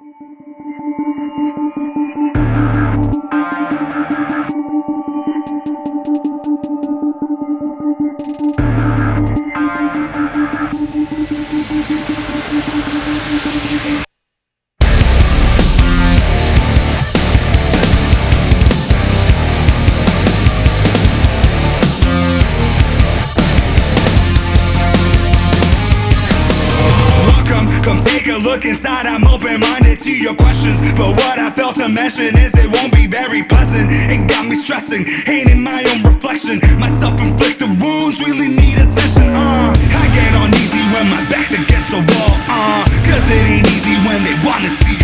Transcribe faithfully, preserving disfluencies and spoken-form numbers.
Look inside, I'm open-minded to your questions, but what I failed to mention is it won't be very pleasant. It got me stressing, hating my own reflection. My self-inflicted wounds really need attention. uh I get uneasy when my back's against the wall, uh Cause it ain't easy when they wanna see